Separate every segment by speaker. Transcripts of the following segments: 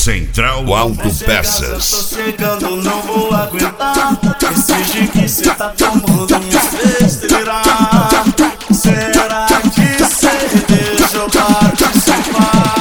Speaker 1: Central Autopeças.
Speaker 2: Tô chegando, não vou aguentar. Esse gin que cê tá tomando me fez delirar. Será que cê deixou participar?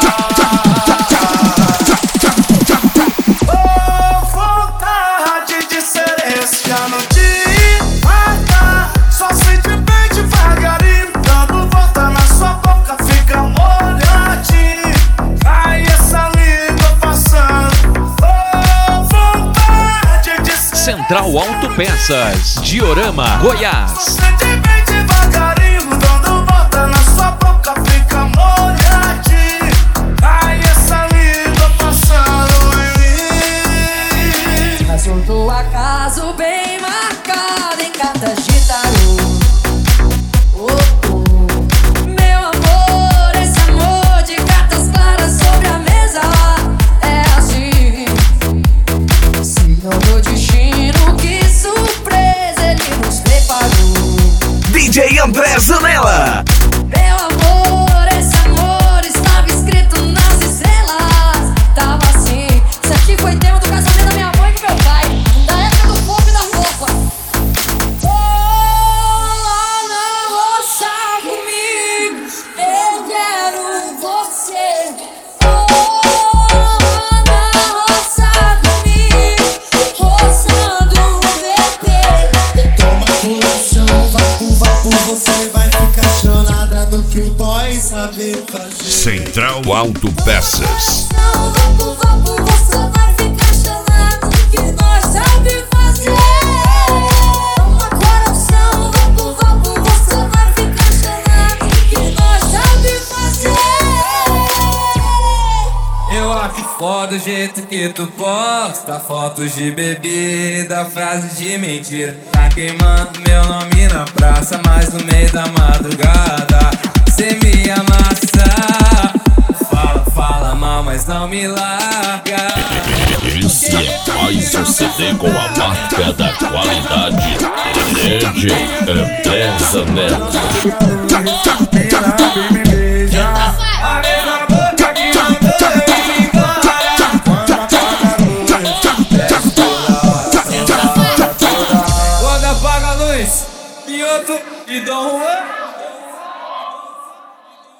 Speaker 2: Oh, vontade de ser esse ano de matar. Só sente bem devagarinho, dando volta na sua boca, fica molhadinho. Ai, essa língua passando. Oh, vontade de ser
Speaker 3: Central Autopeças, Diorama, Goiás.
Speaker 2: só sente bem devagarinho, dando volta na sua boca, fica molhadinho. Ai, essa língua passando em mim.
Speaker 4: Assunto acaso bem marcado em cartas de tarô. Meu amor, esse amor de cartas claras sobre a mesa é assim. Signo do destino, que surpresa ele nos preparou.
Speaker 5: DJ André Zanella.
Speaker 4: Meu amor, esse amor estava escrito nas estrelas. Tava assim, isso aqui foi tema do casamento da minha mãe e do meu pai, da época do fogo e da roupa. Lá na roça comigo, eu quero você. Lá na roça comigo, roçando o bebê.
Speaker 2: Toma coração, vapo, você vai ficar chonada no que o boy sabe fazer.
Speaker 1: Central Autopeças.
Speaker 4: Vapo, você vai ficar chonado no que nós sabe fazer. Toma coração, vapo, você vai ficar chonado no que nós sabe fazer.
Speaker 6: Eu acho foda o jeito que tu posta fotos de bebida, frases de mentira. Tá queimando meu nome na praça, mas no meio da madrugada cê me amassa. Fala mal, mas não me larga.
Speaker 7: Esse é mais um CD com a marca da qualidade. DJ André Zanella.